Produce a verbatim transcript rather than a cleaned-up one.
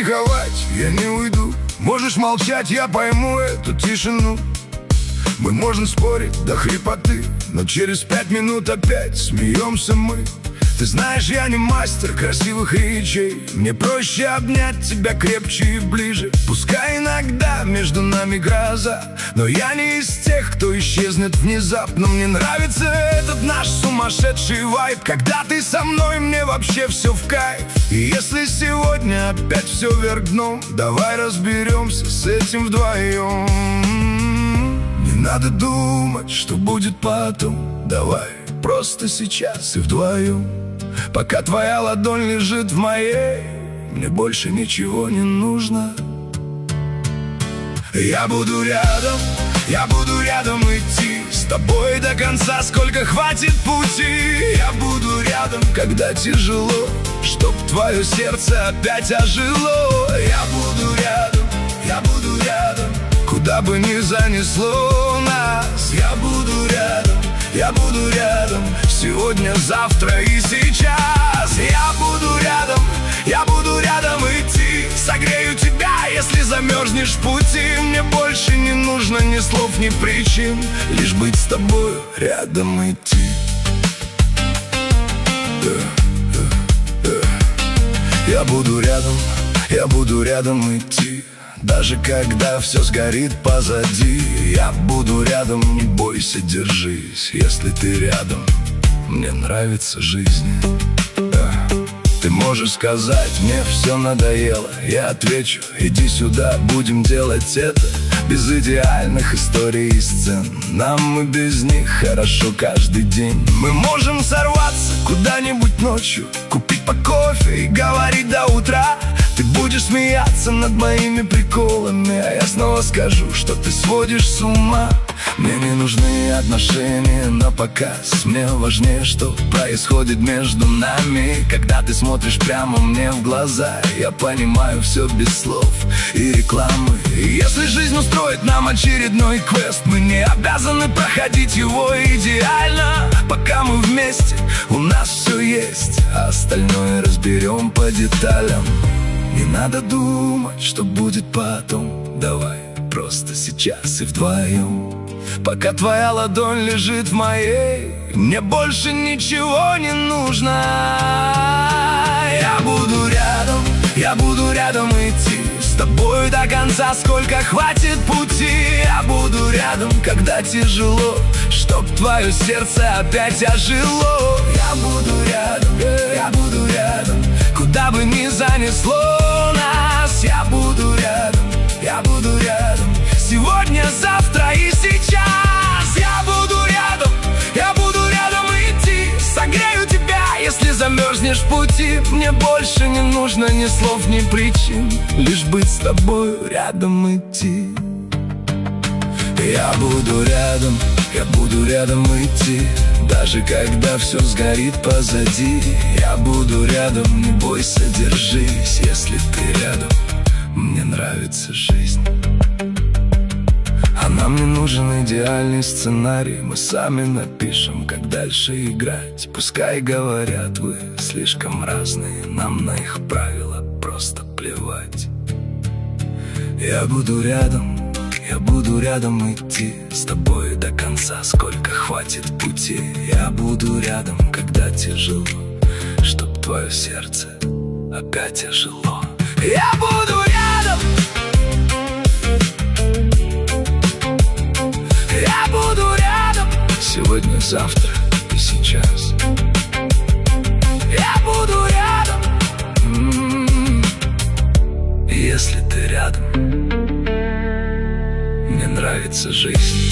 психовать, я не уйду. Можешь молчать, я пойму эту тишину. Мы можем спорить до хрипоты, но через пять минут опять смеемся мы. Ты знаешь, я не мастер красивых речей. Мне проще обнять тебя крепче и ближе. Пускай иногда между нами гроза, но я не из тех, кто исчезнет внезапно. Мне нравится этот наш сумасшедший вайб. Когда ты со мной, мне вообще все в кайф. И если сегодня опять все вверх дном, давай разберемся с этим вдвоем. Не надо думать, что будет потом. Давай просто сейчас и вдвоем. Пока твоя ладонь лежит в моей, мне больше ничего не нужно. Я буду рядом, я буду рядом идти с тобой до конца, сколько хватит пути. Я буду рядом, когда тяжело, чтоб твое сердце опять ожило. Я буду рядом, я буду рядом, куда бы ни занесло нас. Я буду рядом, я буду рядом, сегодня, завтра и сейчас. Я буду рядом, я буду рядом идти, согрею тебя, если замерзнешь в пути. Мне больше не нужно ни слов, ни причин, лишь быть с тобой рядом идти. Я буду рядом, я буду рядом идти, даже когда все сгорит позади. Я буду рядом, не бойся, держись, если ты рядом. Мне нравится жизнь. Ты можешь сказать, мне все надоело. Я отвечу, иди сюда, будем делать это без идеальных историй и сцен. Нам и без них хорошо каждый день. Мы можем сорваться куда-нибудь ночью, купить по кофе и говорить до утра. Ты будешь смеяться над моими приколами, а я снова скажу, что ты сводишь с ума. Мне не нужны отношения на показ, мне важнее, что происходит между нами. Когда ты смотришь прямо мне в глаза, я понимаю все без слов и рекламы. И если жизнь устроит нам очередной квест, мы не обязаны проходить его идеально. Пока мы вместе, у нас все есть, а остальное разберем по деталям. Не надо думать, что будет потом. Давай просто сейчас и вдвоем. Пока твоя ладонь лежит в моей, мне больше ничего не нужно. Я буду рядом, я буду рядом идти с тобой до конца, сколько хватит пути. Я буду рядом, когда тяжело, чтоб твое сердце опять ожило. Я буду рядом, я буду рядом, куда бы ни занесло нас. Я буду рядом, я буду рядом, сегодня, завтра и сейчас. Я буду рядом, я буду рядом идти, согрею тебя, если замерзнешь в пути. Мне больше не нужно ни слов, ни причин, лишь быть с тобой рядом идти. Я буду рядом, я буду рядом идти, даже когда все сгорит позади. Я буду рядом, не бойся, держись, если ты рядом. Мне нравится жизнь. А нам не нужен идеальный сценарий, мы сами напишем, как дальше играть. Пускай говорят, вы слишком разные, нам на их правила просто плевать. Я буду рядом, я буду рядом идти с тобой до конца, сколько хватит пути. Я буду рядом, когда тяжело, чтоб твое сердце опять ожило. Я буду рядом, я буду рядом, сегодня, завтра и сейчас. Я буду рядом, м-м-м, если ты рядом. Мне нравится жизнь.